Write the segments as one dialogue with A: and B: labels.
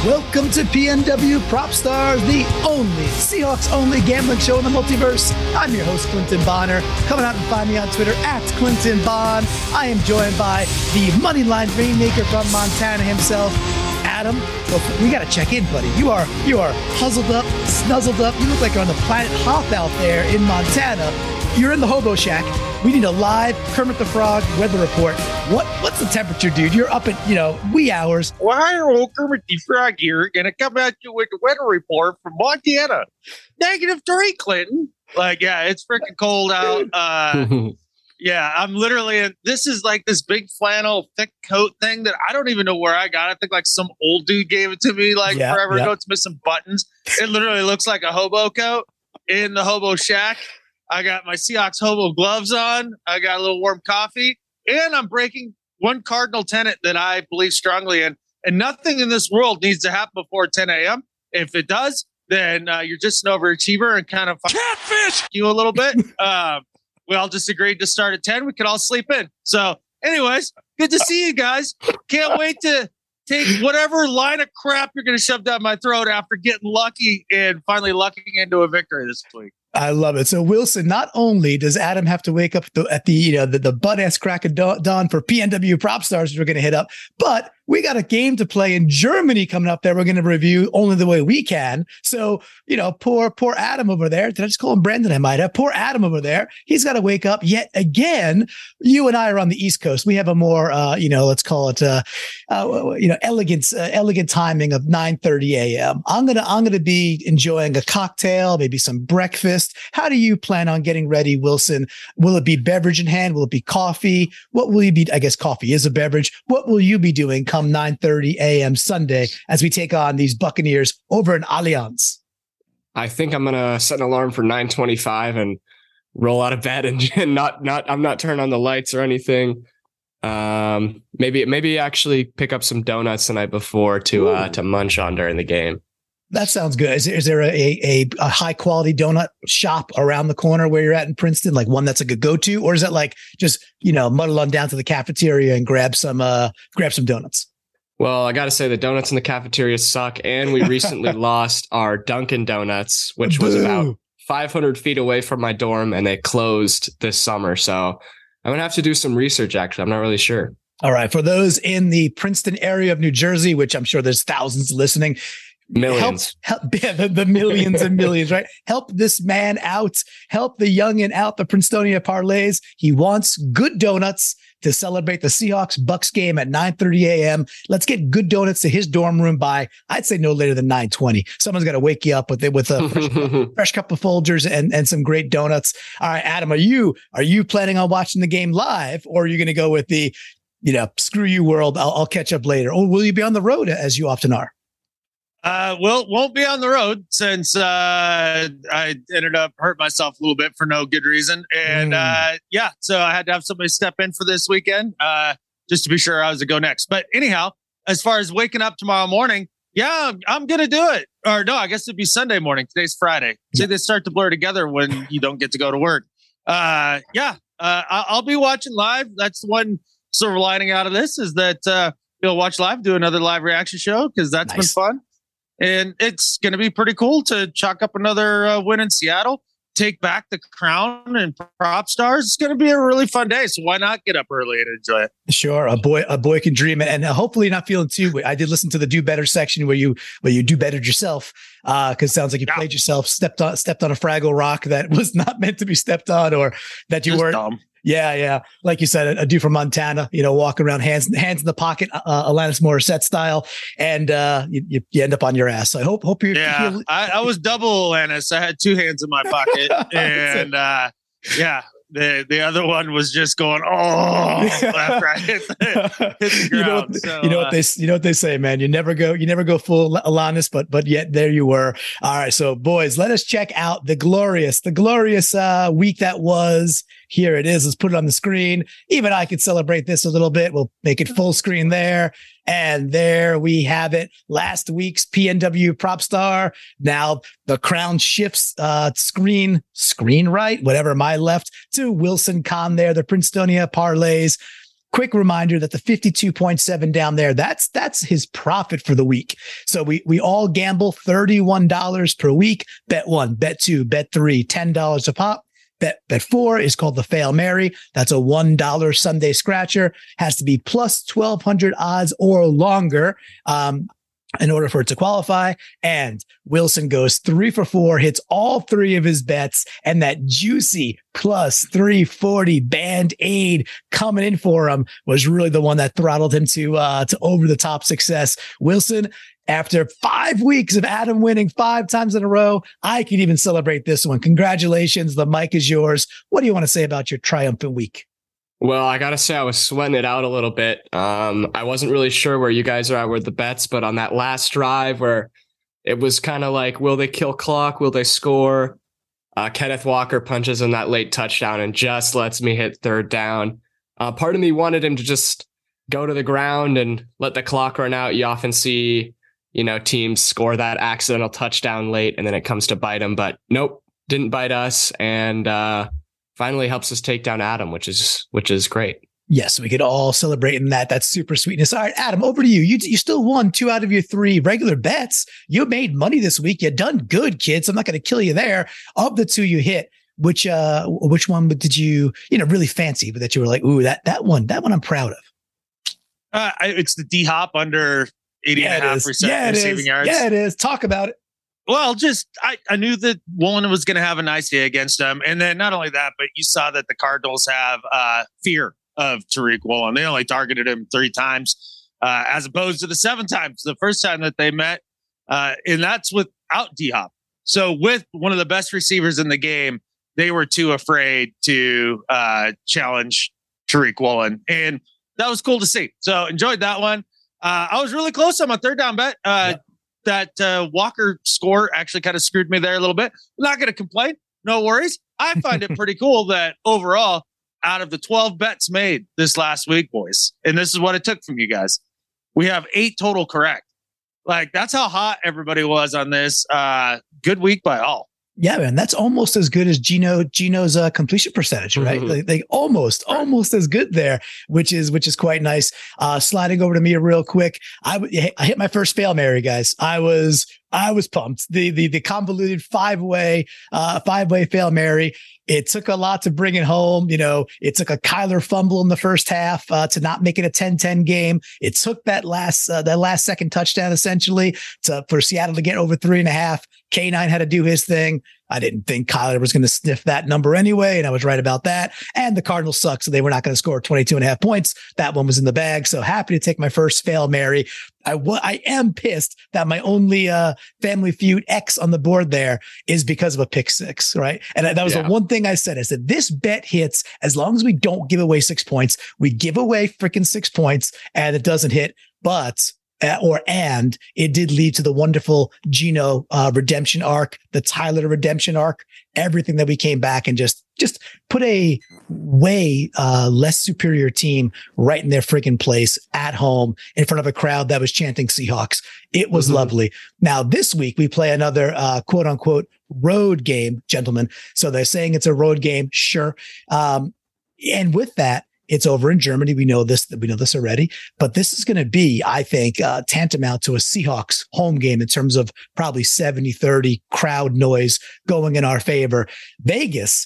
A: Welcome to PNW Prop Stars, the only Seahawks-only gambling show in the multiverse. I'm your host, Clinton Bonner. Come out and find me on Twitter at Clinton Bon. I am joined by the Moneyline Rainmaker from Montana himself, Adam. We got to check in, buddy. You are huzzled up, snuzzled up. You look like you're on the planet Hoth out there in Montana. You're in the hobo shack. We need a live Kermit the Frog weather report. What's the temperature, dude? You're up at, wee hours.
B: Well, hi, old Kermit the Frog here. Gonna come at you with the weather report from Montana. -3, Clinton. Yeah, it's freaking cold out. Yeah, I'm literally this is like this big flannel thick coat thing that I don't even know where I got. I think like some old dude gave it to me forever ago. It's missing buttons. It literally looks like a hobo coat in the hobo shack. I got my Seahawks hobo gloves on. I got a little warm coffee, and I'm breaking one cardinal tenet that I believe strongly in. And nothing in this world needs to happen before 10 a.m. If it does, then you're just an overachiever and kind of catfish you a little bit. We all just agreed to start at 10. We could all sleep in. So anyways, good to see you guys. Can't wait to take whatever line of crap you're going to shove down my throat after getting lucky and finally lucking into a victory this week.
A: I love it. So Wilson, not only does Adam have to wake up at the butt-ass crack of dawn for PNW Prop Stars, which we're going to hit up, but we got a game to play in Germany coming up there. We're going to review only the way we can. So, poor Adam over there. Did I just call him Brandon? I might have. Poor Adam over there. He's got to wake up yet again. You and I are on the East Coast. We have a more, let's call it, elegant timing of 9:30 a.m. I'm gonna be enjoying a cocktail, maybe some breakfast. How do you plan on getting ready, Wilson? Will it be beverage in hand? Will it be coffee? What will you be? I guess coffee is a beverage. What will you be doing come 9:30 a.m. Sunday as we take on these Buccaneers over in Allianz?
C: I think I'm gonna set an alarm for 9:25 and roll out of bed and I'm not turning on the lights or anything. Maybe actually pick up some donuts the night before to munch on during the game.
A: That sounds good. Is there a high quality donut shop around the corner where you're at in Princeton, like one that's a good go-to, or is it like just muddle on down to the cafeteria and grab some donuts?
C: Well, I got to say the donuts in the cafeteria suck, and we recently lost our Dunkin' Donuts, which was about 500 feet away from my dorm, and they closed this summer. So I'm gonna have to do some research. Actually, I'm not really sure. All
A: right, for those in the Princeton area of New Jersey, which I'm sure there's thousands listening.
C: Millions.
A: Help the millions and millions, right? Help this man out. Help the youngin' out, the Princetonia parlays. He wants good donuts to celebrate the Seahawks-Bucks game at 9:30 a.m. Let's get good donuts to his dorm room by, I'd say, no later than 9:20. Someone's got to wake you up with a fresh cup of Folgers and some great donuts. All right, Adam, are you planning on watching the game live, or are you going to go with the, screw you world, I'll catch up later? Or will you be on the road as you often are?
B: Won't be on the road since I ended up hurting myself a little bit for no good reason. And so I had to have somebody step in for this weekend just to be sure I was to go next. But anyhow, as far as waking up tomorrow morning, I'm going to do it. Or no, I guess it'd be Sunday morning. Today's Friday. See, they start to blur together when you don't get to go to work. I'll be watching live. That's one silver lining out of this is that you'll watch live, do another live reaction show because that's been fun. And it's going to be pretty cool to chalk up another win in Seattle, take back the crown and Prop Stars. It's going to be a really fun day. So why not get up early and enjoy it? Sure.
A: A boy can dream. And hopefully not feeling too, I did listen to the do better section where you do bettered yourself. Cause it sounds like you played yourself, stepped on a Fraggle Rock that was not meant to be stepped on, or that you weren't. Dumb. Yeah. Like you said, a dude from Montana, walking around hands in the pocket, Alanis Morissette style, and you end up on your ass. So I hope you.
B: Yeah, I was double Alanis. I had two hands in my pocket, and the other one was just going left, right, hit the ground.
A: You know what they say, man. You never go full Alanis, but yet there you were. All right, so boys, let us check out the glorious week that was. Here it is. Let's put it on the screen. Even I could celebrate this a little bit. We'll make it full screen there. And there we have it. Last week's PNW Prop Star. Now the crown shifts screen right, whatever my left, to Wilson Kahn there, the Princetonia parlays. quick reminder that the 52.7 down there, that's his profit for the week. So we all gamble $31 per week. Bet one, bet two, bet three, $10 a pop. Bet four is called the Fail Mary. That's a $1 Sunday scratcher. Has to be plus 1,200 odds or longer in order for it to qualify. And Wilson goes 3 for 4, hits all 3 of his bets, and that juicy plus 340 Band-Aid coming in for him was really the one that throttled him to over the top success. Wilson, after 5 weeks of Adam winning 5 times in a row, I can even celebrate this one. Congratulations. The mic is yours. What do you want to say about your triumphant week?
C: Well, I got to say I was sweating it out a little bit. I wasn't really sure where you guys are at with the bets, but on that last drive where it was kind of like, will they kill clock? Will they score? Kenneth Walker punches in that late touchdown and just lets me hit third down. Part of me wanted him to just go to the ground and let the clock run out. You often see, teams score that accidental touchdown late and then it comes to bite them, but nope, didn't bite us. And, finally helps us take down Adam, which is great.
A: Yes, we could all celebrate in that. That's super sweetness. All right, Adam, over to you. You still won 2 out of your 3 regular bets. You made money this week. You done good, kids. I'm not going to kill you there. Of the 2 you hit, which one did you really fancy, but that you were like, ooh, that one I'm proud of?
B: It's the D-Hop under 80.5% receiving yards.
A: Yeah, it is. Talk about it.
B: Well, I knew that Woolen was going to have a nice day against them. And then not only that, but you saw that the Cardinals have fear of Tariq Woolen. They only targeted him 3 times as opposed to the 7 times the first time that they met. And that's without D-Hop. So with one of the best receivers in the game, they were too afraid to challenge Tariq Woolen. And that was cool to see. So enjoyed that one. I was really close on my third down bet. That Walker score actually kind of screwed me there a little bit. I'm not going to complain. No worries. I find it pretty cool that overall, out of the 12 bets made this last week, boys, and this is what it took from you guys, we have 8 total correct. Like, that's how hot everybody was on this. Good week by all.
A: Yeah, man, that's almost as good as Gino's completion percentage, right? Like almost as good there, which is quite nice. Sliding over to me real quick, I hit my first Fail Mary, guys. I was pumped. The convoluted five-way Fail Mary. It took a lot to bring it home. It took a Kyler fumble in the first half to not make it a 10-10 game. It took that last second touchdown essentially for Seattle to get over 3.5. K9 had to do his thing. I didn't think Kyler was going to sniff that number anyway, and I was right about that. And the Cardinals suck, so they were not going to score 22.5 points. That one was in the bag. So happy to take my first Fail Mary. I am pissed that my only Family Feud X on the board there is because of a pick 6, right? And that was the one thing I said. I said, this bet hits as long as we don't give away 6 points. We give away freaking 6 points and it doesn't hit. But it did lead to the wonderful Gino redemption arc, the Tyler redemption arc, everything that we came back and just put a way less superior team right in their freaking place at home in front of a crowd that was chanting Seahawks. It was lovely. Now this week we play another quote unquote road game, gentlemen. So they're saying it's a road game. Sure. And with that, it's over in Germany. We know this already, but this is going to be, I think, tantamount to a Seahawks home game in terms of probably 70-30 crowd noise going in our favor. Vegas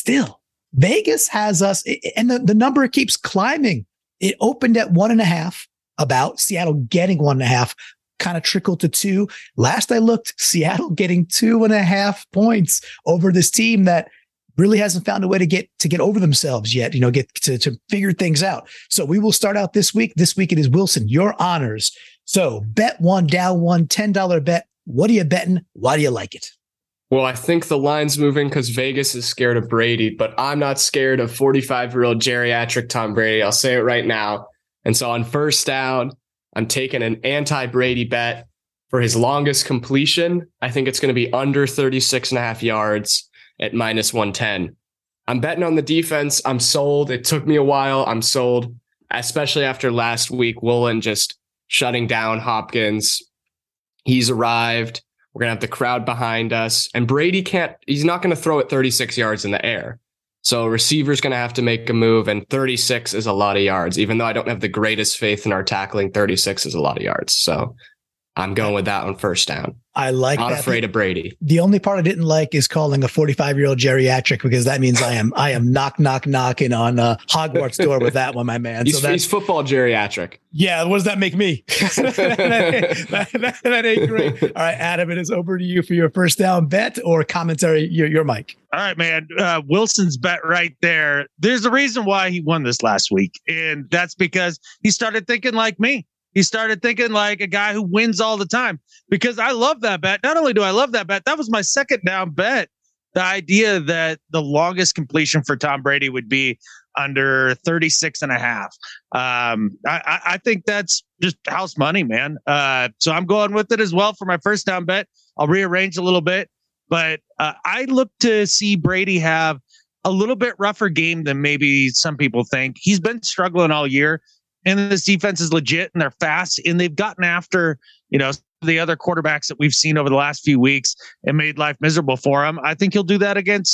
A: has us, and the number keeps climbing. It opened at 1.5, about Seattle getting 1.5, kind of trickled to 2. Last I looked, Seattle getting 2.5 points over this team that really hasn't found a way to get over themselves yet, get to figure things out. So we will start out this week. This week it is Wilson, your honors. So bet one, down one, $10 bet. What are you betting? Why do you like it?
C: Well, I think the line's moving because Vegas is scared of Brady, but I'm not scared of 45-year-old geriatric Tom Brady. I'll say it right now. And so on first down, I'm taking an anti-Brady bet for his longest completion. I think it's going to be under 36.5 yards. At -110. I'm betting on the defense. I'm sold. It took me a while. I'm sold, especially after last week. Woolen just shutting down Hopkins. He's arrived. We're going to have the crowd behind us. And Brady he's not going to throw it 36 yards in the air. So receiver's going to have to make a move, and 36 is a lot of yards. Even though I don't have the greatest faith in our tackling, 36 is a lot of yards. So I'm going with that one first down.
A: I like
C: Not
A: that.
C: afraid of Brady.
A: The only part I didn't like is calling a 45-year-old geriatric, because that means I am knocking on Hogwarts door with that one, my man.
C: He's football geriatric.
A: Yeah, what does that make me? that ain't great. All right, Adam, it is over to you for your first down bet or commentary. Your mic.
B: All right, man. Wilson's bet right there. There's a reason why he won this last week, and that's because he started thinking like me. He started thinking like a guy who wins all the time, because I love that bet. Not only do I love that bet, that was my second down bet. The idea that the longest completion for Tom Brady would be under 36 and a half. I think that's just house money, man. So I'm going with it as well for my first down bet. I'll rearrange a little bit, but I look to see Brady have a little bit rougher game than maybe some people think. He's been struggling all year. And this defense is legit, and they're fast, and they've gotten after, the other quarterbacks that we've seen over the last few weeks and made life miserable for him. I think they'll do that against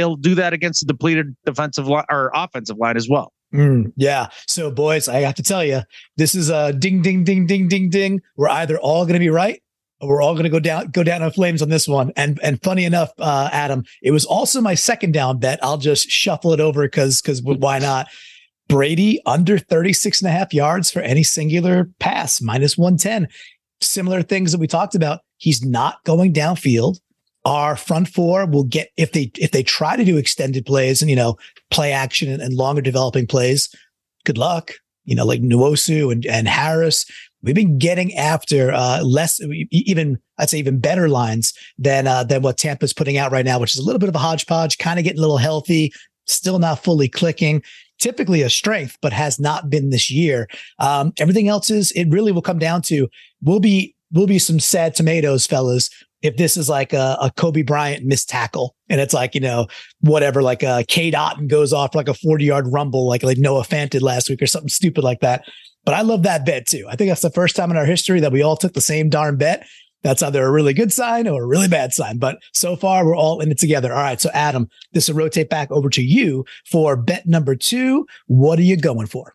B: the depleted defensive line or offensive line as well.
A: Yeah. So boys, I have to tell you, this is a ding, ding, ding, ding, ding, ding. We're either all going to be right, or we're all going to go down in flames on this one. And funny enough, Adam, it was also my second down bet. I'll just shuffle it over because why not? Brady under 36 and a half yards for any singular pass, minus 110. Similar things that we talked about. He's not going downfield. Our front four will get, if they try to do extended plays and, play action and longer developing plays, good luck. Like Nwosu and Harris, we've been getting after less, I'd say even better lines than what Tampa's putting out right now, which is a little bit of a hodgepodge, kind of getting a little healthy, still not fully clicking. Typically a strength, but has not been this year. Everything else it really will come down to, will be some sad tomatoes, fellas, if this is like a Kobe Bryant missed tackle. And it's like, whatever, like Cade Otton goes off for like a 40-yard rumble, like Noah Fant did last week or something stupid like that. But I love that bet too. I think that's the first time in our history that we all took the same darn bet. That's either a really good sign or a really bad sign. But so far, we're all in it together. All right. So, Adam, this will rotate back over to you for bet number 2. What are you going for?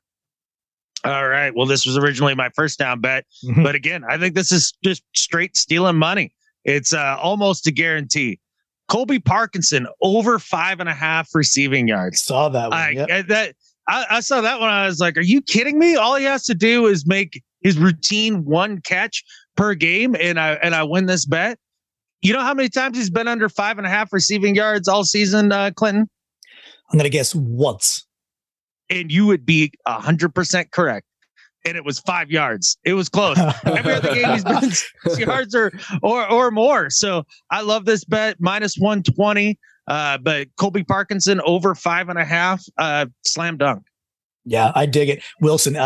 B: All right. Well, this was originally my first down bet. Mm-hmm. But again, I think this is just straight stealing money. It's almost a guarantee. Colby Parkinson over 5.5 receiving yards.
A: Saw that one. Yep.
B: I saw that one. I was like, are you kidding me? All he has to do is make his routine one catch per game, and I win this bet. You know how many times he's been under 5.5 receiving yards all season, Clinton?
A: I'm going to guess once.
B: And you would be 100% correct. And it was 5 yards. It was close. Every other game he's been 6 yards or more. So I love this bet, minus 120. But Colby Parkinson over 5.5, slam dunk.
A: Yeah, I dig it. Wilson,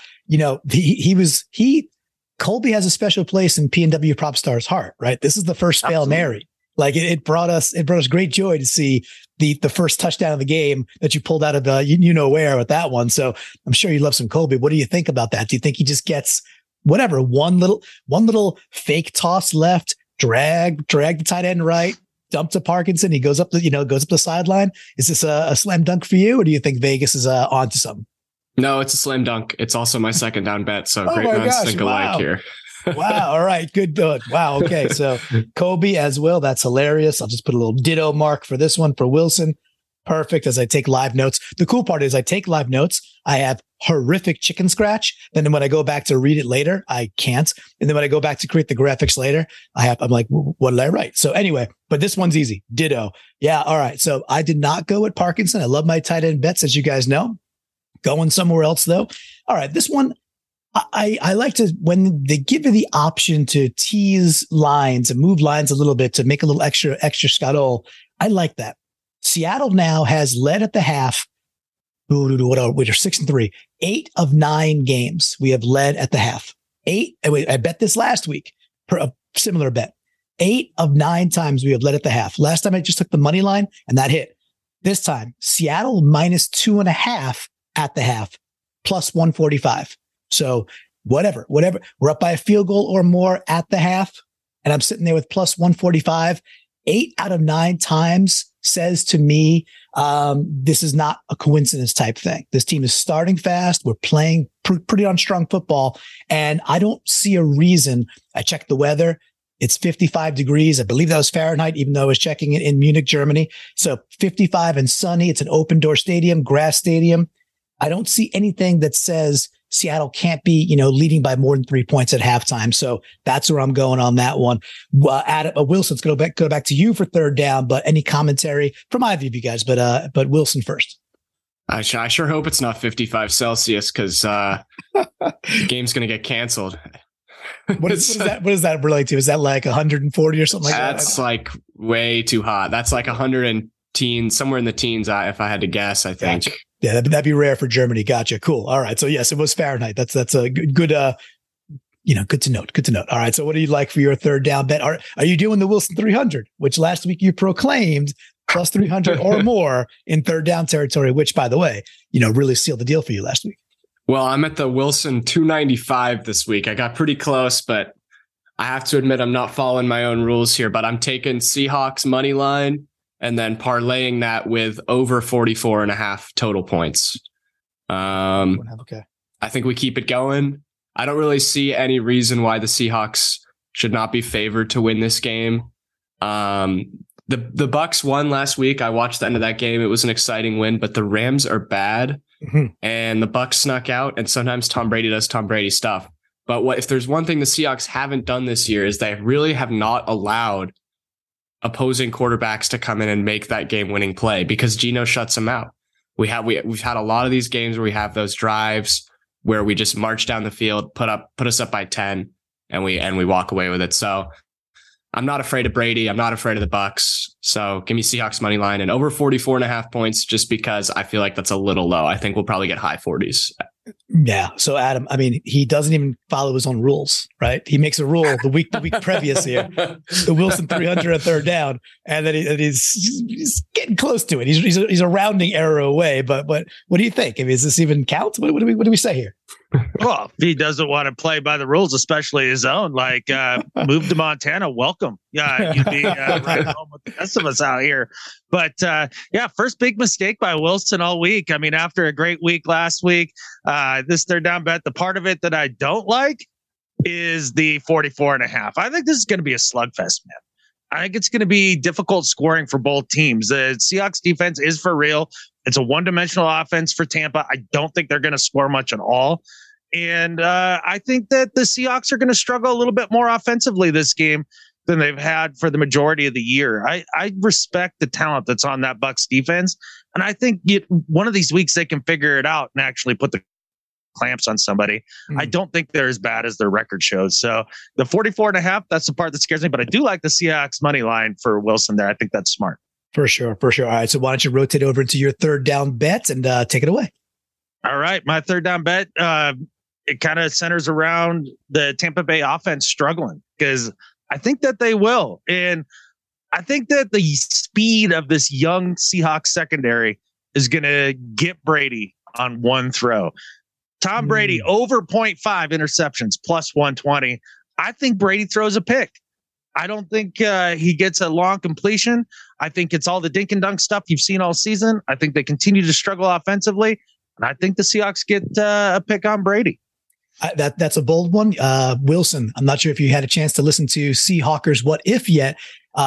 A: Colby has a special place in PNW PropStars' heart, right? This is the first Fail Mary. Like it brought us great joy to see the first touchdown of the game that you pulled out of where with that one. So I'm sure you love some Colby. What do you think about that? Do you think he just gets whatever, one little fake toss left, drag the tight end right, dump to Parkinson, he goes up the sideline? Is this a slam dunk for you, or do you think Vegas is onto something?
C: No, it's a slam dunk. It's also my second down bet. So great minds think alike here.
A: Wow. All right. Good. Wow. Okay. So Kobe as well. That's hilarious. I'll just put a little ditto mark for this one for Wilson. Perfect. As I take live notes. The cool part is I take live notes. I have horrific chicken scratch. Then when I go back to read it later, I can't. And then when I go back to create the graphics later, I'm like, what did I write? So anyway, but this one's easy. Ditto. Yeah. All right. So I did not go with Parkinson. I love my tight end bets, as you guys know. Going somewhere else though. All right. This one, I like to, when they give you the option to tease lines and move lines a little bit to make a little extra scuttle. I like that. Seattle now has led at the half. We're 6-3, 8 of 9 games. We have led at the half. 8. I bet this last week for a similar bet. 8 of 9 times we have led at the half. Last time I just took the money line and that hit. This time, Seattle minus 2.5 at the half, plus 145. So whatever, we're up by a field goal or more at the half. And I'm sitting there with plus 145, 8 out of 9 times says to me, this is not a coincidence type thing. This team is starting fast. We're playing pretty on strong football. And I don't see a reason. I checked the weather. It's 55 degrees. I believe that was Fahrenheit, even though I was checking it in Munich, Germany. So 55 and sunny. It's an open door stadium, grass stadium. I don't see anything that says Seattle can't be, leading by more than 3 points at halftime. So that's where I'm going on that one. Adam, Wilson's going to go back to you for third down, but any commentary from either of you guys, but Wilson first.
C: I sure hope it's not 55 Celsius because the game's going to get canceled.
A: What is that relate to? Is that like 140 or something like that?
C: That's like way too hot. That's like 100 and teens, somewhere in the teens, if I had to guess, I think.
A: Gotcha. Yeah, that'd be rare for Germany. Gotcha. Cool. All right. So yes, it was Fahrenheit. That's a good good to note. Good to note. All right. So what do you like for your third down bet? Are you doing the Wilson 300, which last week you proclaimed plus 300 or more in third down territory, which by the way, really sealed the deal for you last week?
C: Well, I'm at the Wilson 295 this week. I got pretty close, but I have to admit I'm not following my own rules here, but I'm taking Seahawks money line and then parlaying that with over 44.5 total points.
A: Okay. I
C: think we keep it going. I don't really see any reason why the Seahawks should not be favored to win this game. The Bucks won last week. I watched the end of that game. It was an exciting win, but the Rams are bad. Mm-hmm. And the Bucks snuck out, and sometimes Tom Brady does Tom Brady stuff. But if there's one thing the Seahawks haven't done this year is they really have not allowed opposing quarterbacks to come in and make that game-winning play because Geno shuts them out. We've had a lot of these games where we have those drives where we just march down the field, put us up by 10, and we walk away with it. So I'm not afraid of Brady. I'm not afraid of the Bucks. So give me Seahawks money line and over 44.5 points just because I feel like that's a little low. I think we'll probably get high 40s.
A: Yeah. So Adam, he doesn't even follow his own rules, right? He makes a rule the week previous here, the Wilson 300 at third down, and then he's getting close to it. He's a rounding error away. But what do you think? Is this even count? What do we say here?
B: Well, if he doesn't want to play by the rules, especially his own, move to Montana, welcome. Yeah, you'd be right home with the rest of us out here. But first big mistake by Wilson all week. After a great week last week, this third down bet, the part of it that I don't like is the 44.5. I think this is going to be a slugfest, man. I think it's going to be difficult scoring for both teams. The Seahawks defense is for real. It's a one-dimensional offense for Tampa. I don't think they're going to score much at all. And I think that the Seahawks are going to struggle a little bit more offensively this game than they've had for the majority of the year. I respect the talent that's on that Bucs defense. And I think one of these weeks they can figure it out and actually put the clamps on somebody. I don't think they're as bad as their record shows. So the 44.5, that's the part that scares me. But I do like the Seahawks money line for Wilson there. I think that's smart.
A: For sure. All right. So why don't you rotate over into your third down bets and take it away?
B: All right. My third down bet, it kind of centers around the Tampa Bay offense struggling because I think that they will. And I think that the speed of this young Seahawks secondary is going to get Brady on one throw. Tom Brady over 0.5 interceptions plus 120. I think Brady throws a pick. I don't think he gets a long completion. I think it's all the dink and dunk stuff you've seen all season. I think they continue to struggle offensively. And I think the Seahawks get a pick on Brady.
A: That's a bold one. Wilson, I'm not sure if you had a chance to listen to Seahawkers What If yet.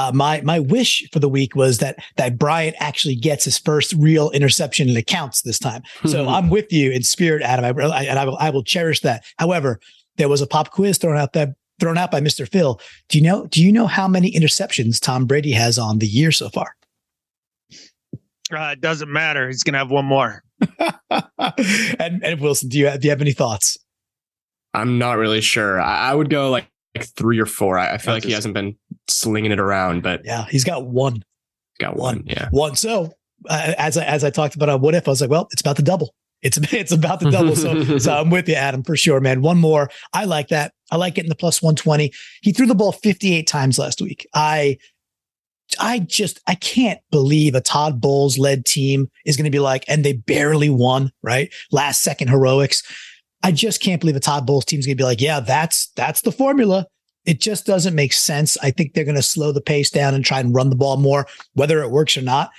A: My wish for the week was that Bryant actually gets his first real interception and it counts this time. So I'm with you in spirit, Adam. I will cherish that. However, there was a pop quiz thrown out by Mr. Phil. Do you know how many interceptions Tom Brady has on the year so far?
B: It doesn't matter. He's going to have one more.
A: and Wilson, do you have any thoughts?
C: I'm not really sure. I would go like 3 or 4. I feel like he hasn't been slinging it around, but
A: yeah, he's got one.
C: Got one. Yeah.
A: One. So as I talked about on What If, I was like, well, it's about to double. It's about to double. So I'm with you, Adam, for sure, man. One more. I like that. I like getting the plus 120. He threw the ball 58 times last week. I can't believe a Todd Bowles led team is going to be like, and they barely won, right? Last second heroics. I just can't believe a Todd Bowles team is going to be like, yeah, that's the formula. It just doesn't make sense. I think they're going to slow the pace down and try and run the ball more, whether it works or not.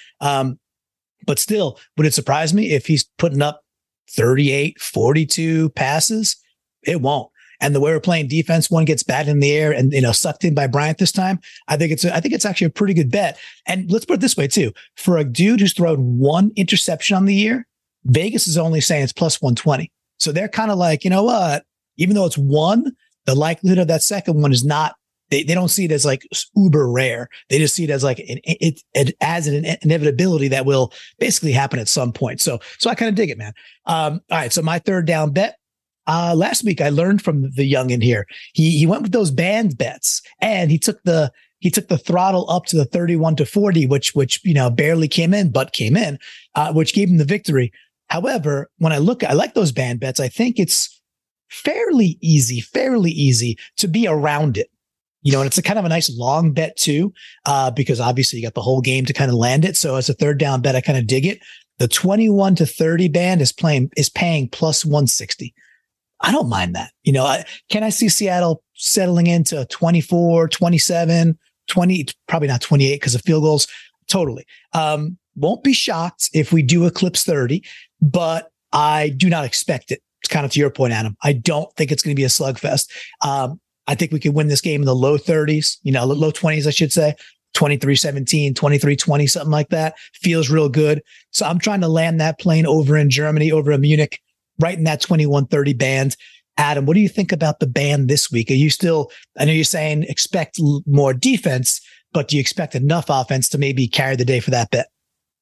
A: But still, would it surprise me if he's putting up 38, 42 passes? It won't. And the way we're playing defense, one gets batted in the air and, sucked in by Bryant this time. I think it's actually a pretty good bet. And let's put it this way too. For a dude who's thrown one interception on the year, Vegas is only saying it's plus 120. So they're kind of like, you know what? Even though it's one, the likelihood of that second one is not, they don't see it as like uber rare. They just see it as like as an inevitability that will basically happen at some point. So I kind of dig it, man. All right. So my third down bet. Last week I learned from the youngin here. He went with those band bets and he took the throttle up to the 31-40, which barely came in, but came in, which gave him the victory. However, when I like those band bets. I think it's fairly easy to be around it. And it's a kind of a nice long bet too, because obviously you got the whole game to kind of land it. So as a third down bet, I kind of dig it. The 21-30 band is paying plus 160. I don't mind that. Can I see Seattle settling into 24, 27, 20, probably not 28 because of field goals. Totally. Won't be shocked if we do eclipse 30, but I do not expect it. It's kind of to your point, Adam. I don't think it's going to be a slugfest. I think we could win this game in the low 30s, low 20s, I should say. 23-17, 23-20, something like that. Feels real good. So I'm trying to land that plane over in Germany, over in Munich, right in that 21-30 band. Adam, what do you think about the band this week? Are you still, I know you're saying expect more defense, but do you expect enough offense to maybe carry the day for that bet?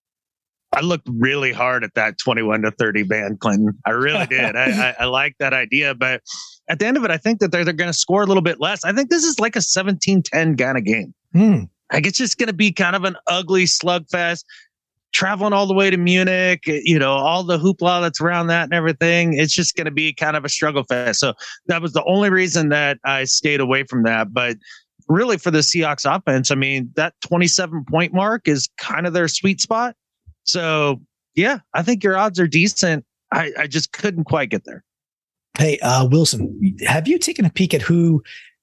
B: I looked really hard at that 21-30 band, Clinton. I really did. I like that idea, but at the end of it, I think that they're going to score a little bit less. I think this is like a 17-10 kind of game. Like it's just going to be kind of an ugly slugfest. Traveling all the way to Munich, all the hoopla that's around that and everything. It's just going to be kind of a struggle fest. So that was the only reason that I stayed away from that. But really for the Seahawks offense, I mean, that 27-point mark is kind of their sweet spot. So yeah, I think your odds are decent. I just couldn't quite get there.
A: Hey, Wilson, have you taken a peek at who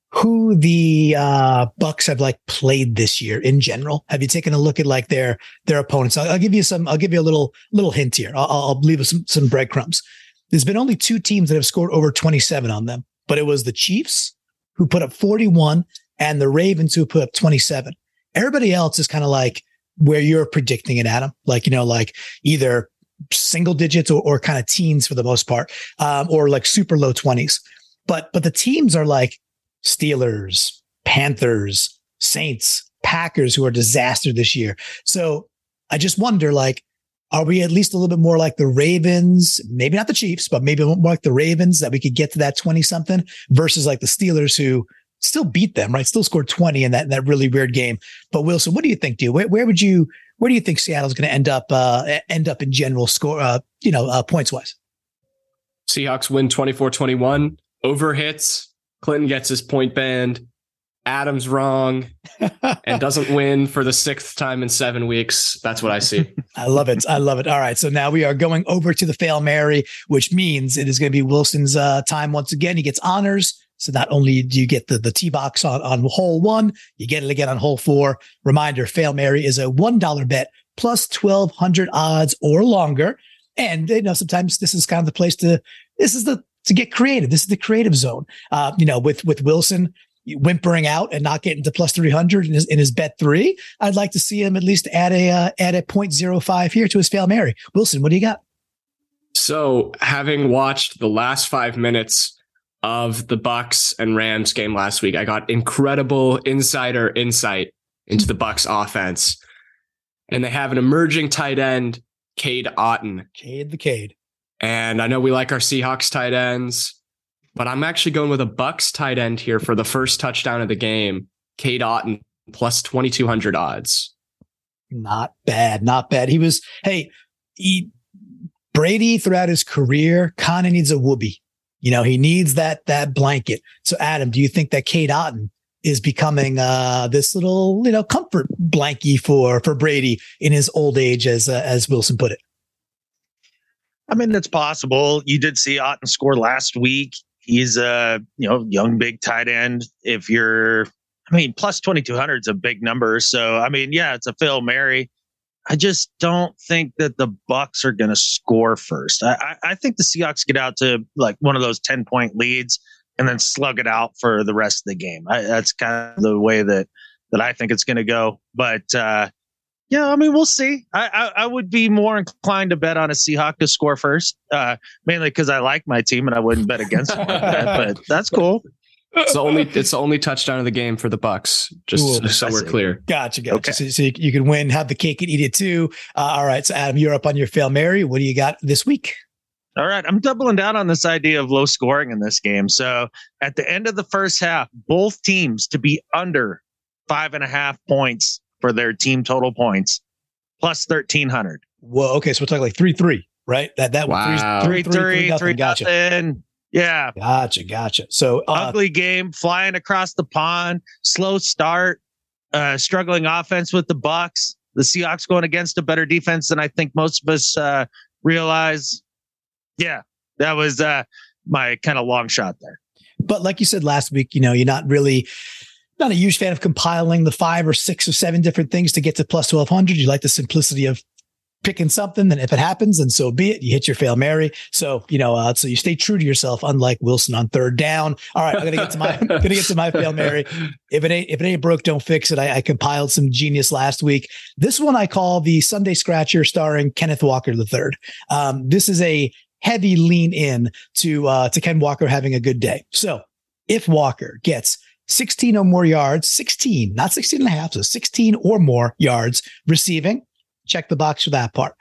A: the Bucks have like played this year in general? Have you taken a look at like their opponents? I'll give you a little hint here. I'll leave some breadcrumbs. There's been only two teams that have scored over 27 on them, but it was the Chiefs who put up 41 and the Ravens who put up 27. Everybody else is kind of like where you're predicting it, Adam. Like, like either single digits or kind of teens for the most part, or like super low 20s. But the teams are like Steelers, Panthers, Saints, Packers, who are disaster this year. So I just wonder, like, are we at least a little bit more like the Ravens? Maybe not the Chiefs, but maybe more like the Ravens, that we could get to that 20 something versus like the Steelers, who still beat them, right? Still scored 20 in that really weird game. But Wilson, what do you think, dude? Where do you think Seattle's going to end up in general score, points wise?
C: Seahawks win 24-21, over hits. Clinton gets his point banned. Adam's wrong and doesn't win for the sixth time in 7 weeks. That's what I see.
A: I love it. All right. So now we are going over to the Fail Mary, which means it is going to be Wilson's time once again. He gets honors. So not only do you get the T box on hole 1, you get it again on hole 4. Reminder, Fail Mary is a $1 bet plus 1,200 odds or longer. And sometimes this is kind of the place to get creative. This is the creative zone. With Wilson whimpering out and not getting to plus 300 in his bet 3, I'd like to see him at least add a 0.05 here to his Fail Mary. Wilson, what do you got?
C: So having watched the last 5 minutes of the Bucks and Rams game last week, I got incredible insider insight into the Bucks offense. And they have an emerging tight end, Cade Otton.
A: Cade.
C: And I know we like our Seahawks tight ends, but I'm actually going with a Bucks tight end here for the first touchdown of the game, Cade Otton, plus 2,200 odds.
A: Not bad. Brady throughout his career kind of needs a whoopee. He needs that blanket. So Adam, do you think that Cade Otton is becoming this little, comfort blankie for Brady in his old age, as Wilson put it?
B: I mean, it's possible. You did see Otton score last week. He's a young big tight end. Plus 2,200 is a big number. So it's a Hail Mary. I just don't think that the Bucs are going to score first. I think the Seahawks get out to like one of those 10-point leads and then slug it out for the rest of the game. That's kind of the way that I think it's going to go. But we'll see. I would be more inclined to bet on a Seahawk to score first, mainly because I like my team and I wouldn't bet against them like that. But that's cool.
C: It's the only touchdown of the game for the Bucs. Just so we're clear.
A: Gotcha. Okay. So you can win, have the cake and eat it too. All right. So Adam, you're up on your Hail Mary. What do you got this week?
B: All right. I'm doubling down on this idea of low scoring in this game. So at the end of the first half, both teams to be under 5.5 points for their team total points, plus 1,300.
A: Whoa. Okay. So we're talking like 3-3, right? That
C: wow.
B: 3-3.
A: Gotcha. Yeah. Gotcha. So
B: ugly game, flying across the pond, slow start, struggling offense with the Bucs. The Seahawks going against a better defense than I think most of us realize. Yeah, that was my kind of long shot there.
A: But like you said last week, you're not a huge fan of compiling the 5 or 6 or 7 different things to get to plus 1,200. You like the simplicity of picking something, and if it happens, then so be it. You hit your Hail Mary. So, so you stay true to yourself, unlike Wilson on third down. All right, I'm gonna get to my Hail Mary. If it ain't broke, don't fix it. I compiled some genius last week. This one I call the Sunday Scratcher, starring Kenneth Walker III. This is a heavy lean in to Ken Walker having a good day. So if Walker gets 16 or more yards, 16, not 16 and a half, so 16 or more yards receiving, check the box for that part.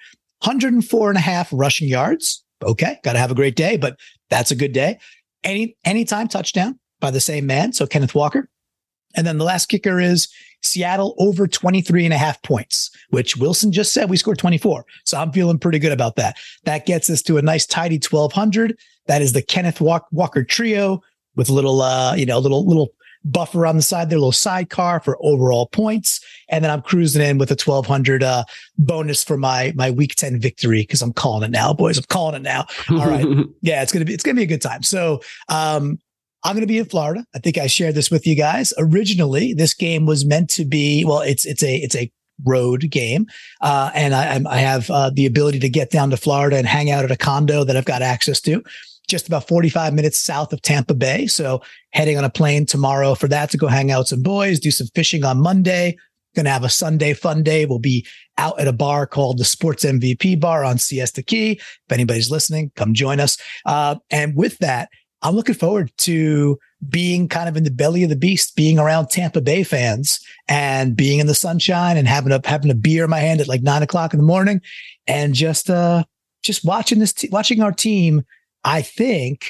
A: 104.5 rushing yards. Okay. Got to have a great day, but that's a good day. Anytime touchdown by the same man. So Kenneth Walker. And then the last kicker is Seattle over 23.5 points, which Wilson just said we scored 24. So I'm feeling pretty good about that. That gets us to a nice tidy 1,200. That is the Kenneth Walker trio with a little, little buffer on the side there, a little sidecar for overall points. And then I'm cruising in with a 1,200 bonus for my week 10 victory, because I'm calling it now, boys. I'm calling it now. All right. Yeah, it's gonna be a good time. So I'm gonna be in Florida. I think I shared this with you guys. Originally, this game was meant to be, it's a road game. And I have the ability to get down to Florida and hang out at a condo that I've got access to, just about 45 minutes south of Tampa Bay. So heading on a plane tomorrow for that to go hang out with some boys, do some fishing on Monday. Going to have a Sunday fun day. We'll be out at a bar called the Sports MVP Bar on Siesta Key. If anybody's listening, come join us. And with that, I'm looking forward to being kind of in the belly of the beast, being around Tampa Bay fans and being in the sunshine and having a beer in my hand at like 9 o'clock in the morning and just watching watching our team. I think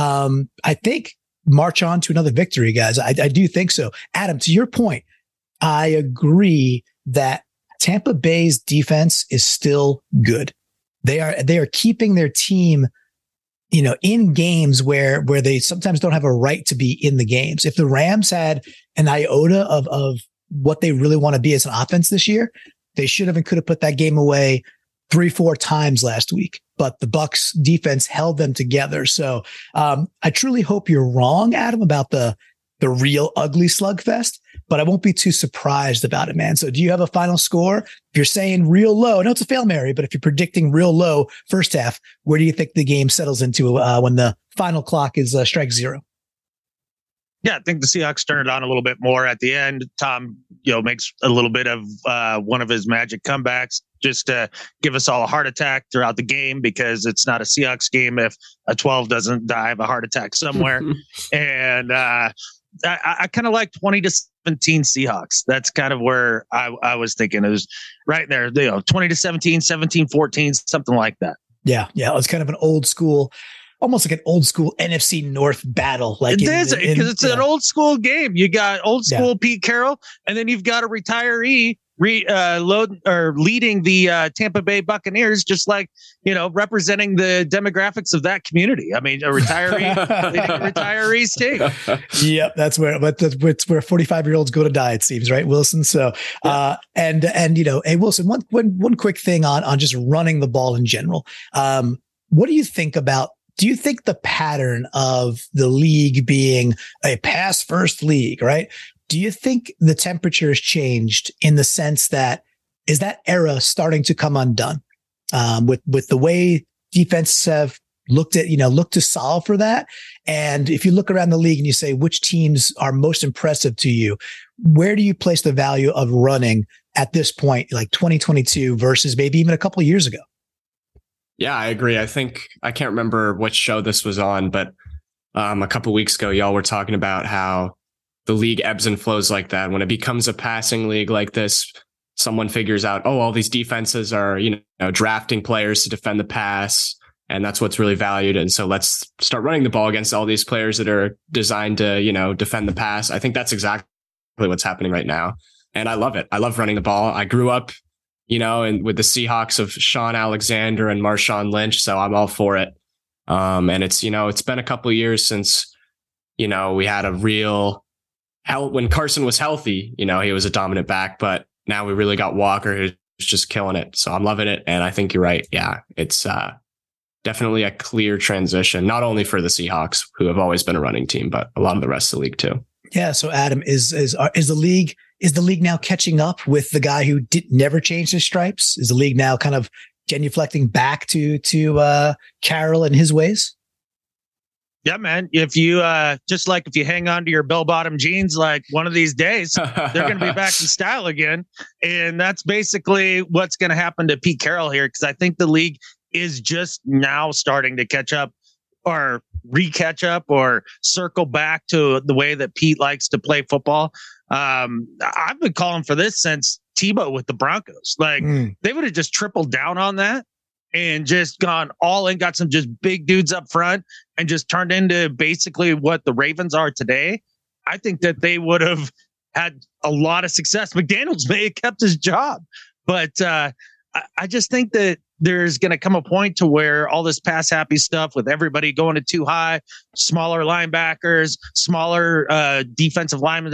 A: march on to another victory, guys. I do think so. Adam, to your point, I agree that Tampa Bay's defense is still good. They are keeping their team, in games where they sometimes don't have a right to be in the games. If the Rams had an iota of what they really want to be as an offense this year, they should have and could have put that game away 3-4 times last week, but the Bucs defense held them together. So I truly hope you're wrong, Adam, about the real ugly slugfest, but I won't be too surprised about it, man. So do you have a final score? If you're saying real low, I know it's a Hail Mary, but if you're predicting real low first half, where do you think the game settles into when the final clock is strike zero?
B: Yeah, I think the Seahawks turn it on a little bit more at the end. Tom, makes a little bit of one of his magic comebacks just to give us all a heart attack throughout the game, because it's not a Seahawks game if a 12 doesn't die of a heart attack somewhere. And I kind of like 20-17 Seahawks. That's kind of where I was thinking. It was right there, 20-17, 17-14, something like that.
A: Yeah. It was kind of an old school, almost like an old school NFC North battle. Like
B: it is, because it's an old school game. You got old school Pete Carroll, and then you've got a retiree leading the Tampa Bay Buccaneers, just like, representing the demographics of that community. I mean, a retiree leading a retiree's team.
A: Yep, that's where 45-year-olds go to die, it seems, right, Wilson? So, and hey, Wilson, one quick thing on just running the ball in general. What do you think about do you think the pattern of the league being a pass first league, right? Do you think the temperature has changed in the sense that is that era starting to come undone with the way defenses have looked to solve for that? And if you look around the league and you say which teams are most impressive to you, where do you place the value of running at this point, like 2022 versus maybe even a couple of years ago?
C: Yeah, I agree. I think I can't remember which show this was on, but a couple of weeks ago, y'all were talking about how the league ebbs and flows like that. When it becomes a passing league like this, someone figures out, oh, all these defenses are, drafting players to defend the pass, and that's what's really valued. And so let's start running the ball against all these players that are designed to, defend the pass. I think that's exactly what's happening right now. And I love it. I love running the ball. I grew up, and with the Seahawks of Sean Alexander and Marshawn Lynch. So I'm all for it. And it's, it's been a couple of years since, we had a real when Carson was healthy, he was a dominant back, but now we really got Walker who's just killing it. So I'm loving it. And I think you're right. Yeah, it's definitely a clear transition, not only for the Seahawks, who have always been a running team, but a lot of the rest of the league too.
A: Yeah. So Adam, is the league now catching up with the guy who never changed his stripes? Is the league now kind of genuflecting back to Carroll and his ways?
B: Yeah, man. If you if you hang on to your bell-bottom jeans, like one of these days, they're going to be back in style again. And that's basically what's going to happen to Pete Carroll here, because I think the league is just now starting to catch up or re-catch up or circle back to the way that Pete likes to play football. I've been calling for this since Tebow with the Broncos. They would have just tripled down on that and just gone all in, got some just big dudes up front and just turned into basically what the Ravens are today. I think that they would have had a lot of success. McDaniels may have kept his job, but I just think that there's going to come a point to where all this pass happy stuff with everybody going to too high, smaller linebackers, smaller defensive linemen,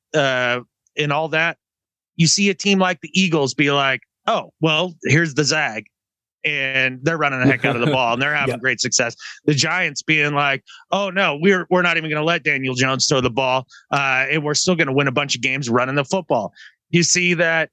B: and all that. You see a team like the Eagles be like, oh, well, here's the Zag. And they're running the heck out of the ball and they're having great success. The Giants being like, oh no, we're not even going to let Daniel Jones throw the ball. And we're still going to win a bunch of games running the football. You see that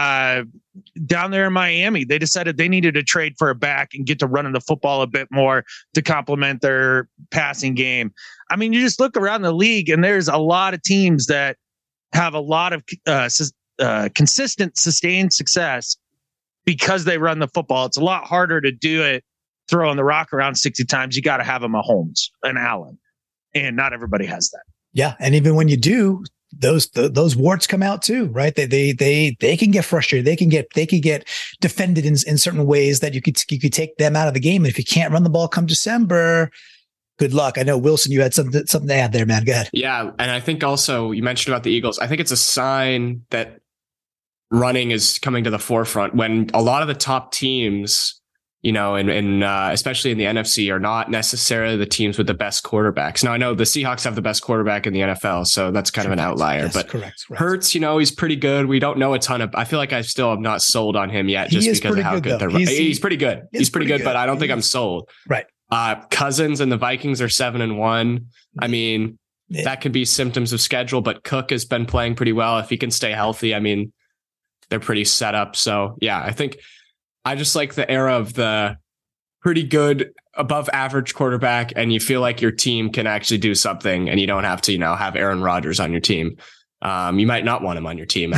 B: down there in Miami, they decided they needed to trade for a back and get to running the football a bit more to complement their passing game. I mean, you just look around the league and there's a lot of teams that have a lot of consistent, sustained success because they run the football. It's a lot harder to do it throwing the rock around 60 times. You got to have a Mahomes and Allen, and not everybody has that. Yeah,
A: and even when you do, those warts come out too, right? They can get frustrated. They can get defended in certain ways that you could take them out of the game. And if you can't run the ball come December, good luck. I know, Wilson, you had something to add there, man. Go ahead.
C: Yeah, and I think also you mentioned about the Eagles. I think it's a sign that running is coming to the forefront when a lot of the top teams, and especially in the NFC, are not necessarily the teams with the best quarterbacks. Now, I know the Seahawks have the best quarterback in the NFL, so that's kind of an outlier.
A: Yes,
C: but
A: correct.
C: Hurts, he's pretty good. We don't know a ton of. I feel like I still am not sold on him yet, just because of how good they're. He's pretty good. He's pretty good, but I don't think I'm sold.
A: Right.
C: Cousins and the Vikings are 7-1. I mean, that could be symptoms of schedule, but Cook has been playing pretty well. If he can stay healthy, I mean, they're pretty set up. So yeah, I think I just like the era of the pretty good above average quarterback, and you feel like your team can actually do something and you don't have to, have Aaron Rodgers on your team. You might not want him on your team.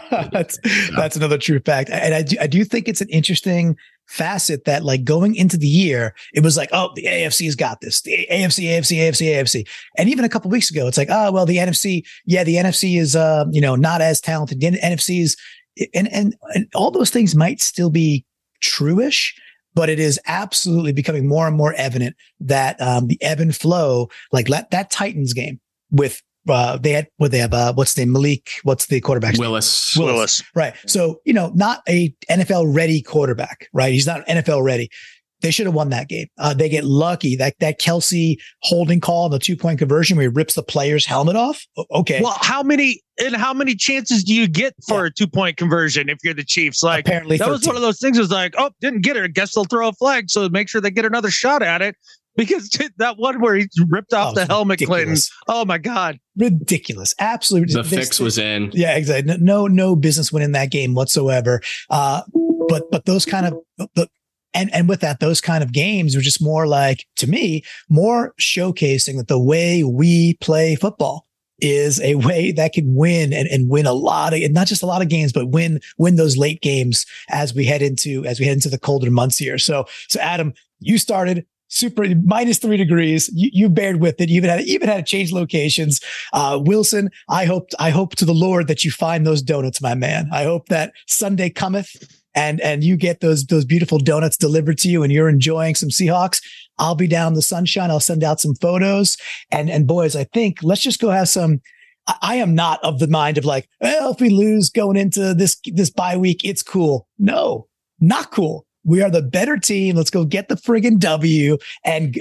A: That's another true fact. And I do think it's an interesting facet that, like, going into the year, it was like, oh, the AFC's got this, the AFC. And even a couple of weeks ago, it's like, oh, well, the NFC is, not as talented. The NFC is, and all those things might still be true-ish, but it is absolutely becoming more and more evident that the ebb and flow, like that Titans game with what's the name? Malik, what's the quarterback?
B: Willis.
A: Right. So, not a NFL ready quarterback, right? He's not NFL ready. They should have won that game. They get lucky that Kelsey holding call, the 2-point conversion where he rips the player's helmet off. Okay.
B: Well, how many chances do you get for a 2-point conversion if you're the Chiefs? Like,
A: apparently
B: that
A: 13.
B: was one of those things. It was like, oh, didn't get it. I guess they'll throw a flag. So make sure they get another shot at it. because that one where he ripped off the helmet,
A: ridiculous.
B: Clinton. Oh my God.
A: Ridiculous. Absolutely.
C: The fix was in.
A: Yeah, exactly. No business winning that game whatsoever. But those kind of, and with that, those kind of games were just more like, to me, more showcasing that the way we play football is a way that can win and win a lot of, and not just a lot of games, but win those late games as we head into the colder months here. So Adam, you started super -3 degrees. You bared with it. You even had to change locations. Wilson, I hope to the Lord that you find those donuts, my man. I hope that Sunday cometh and you get those beautiful donuts delivered to you and you're enjoying some Seahawks. I'll be down in the sunshine. I'll send out some photos. And boys, I think let's just go have some. I am not of the mind of like, well, if we lose going into this bye week, it's cool. No, not cool. We are the better team. Let's go get the friggin' W and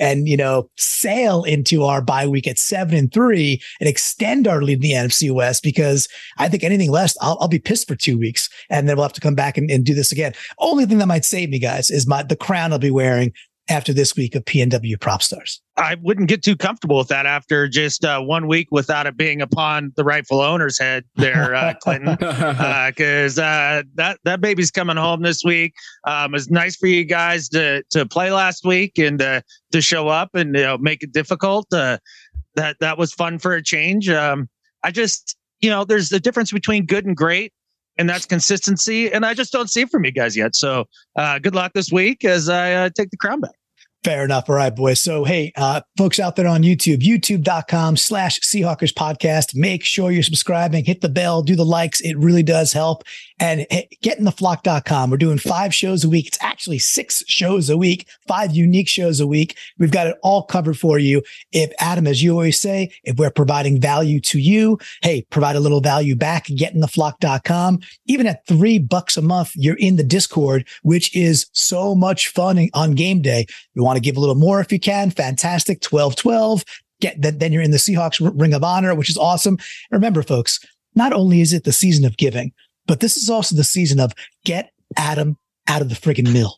A: sail into our bye week at 7-3 and extend our lead in the NFC West, because I think anything less, I'll be pissed for 2 weeks and then we'll have to come back and do this again. Only thing that might save me, guys, is the crown I'll be wearing after this week of PNW Prop Stars.
B: I wouldn't get too comfortable with that after just 1 week without it being upon the rightful owner's head there, Clinton, because that baby's coming home this week. It was nice for you guys to play last week and to show up and make it difficult. That was fun for a change. I just, there's a difference between good and great, and that's consistency. And I just don't see it from you guys yet. So good luck this week as I take the crown back.
A: Fair enough. All right, boys. So, hey, folks out there on YouTube, youtube.com/Seahawkers podcast. Make sure you're subscribing, hit the bell, do the likes. It really does help. And getintheflock.com. We're doing 5 shows a week. It's actually 6 shows a week, 5 unique shows a week. We've got it all covered for you. If Adam, as you always say, if we're providing value to you, hey, provide a little value back, getintheflock.com. Even at $3 a month, you're in the Discord, which is so much fun on game day. You want to give a little more if you can. Fantastic. 1212. Then you're in the Seahawks Ring of Honor, which is awesome. And remember, folks, not only is it the season of giving, but this is also the season of get Adam out of the friggin' mill.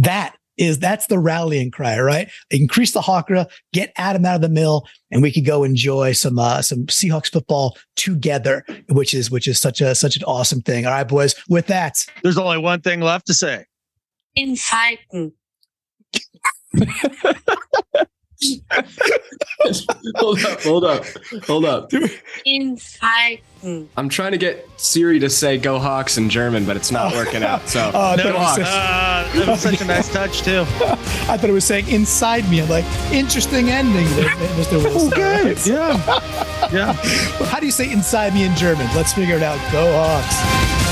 A: That's the rallying cry, right? Increase the Hawkra, get Adam out of the mill, and we could go enjoy some Seahawks football together, which is such an awesome thing. All right, boys. With that,
B: there's only one thing left to say.
D: Infighten.
C: Hold up.
D: Infighten.
C: I'm trying to get Siri to say "Go Hawks" in German, but it's not working out. So
B: Go Hawks. That was such a nice touch too.
A: I thought it was saying inside me. I'm like, interesting ending, Mr. Wilson.
B: Okay. Yeah.
A: How do you say inside me in German? Let's figure it out. Go Hawks.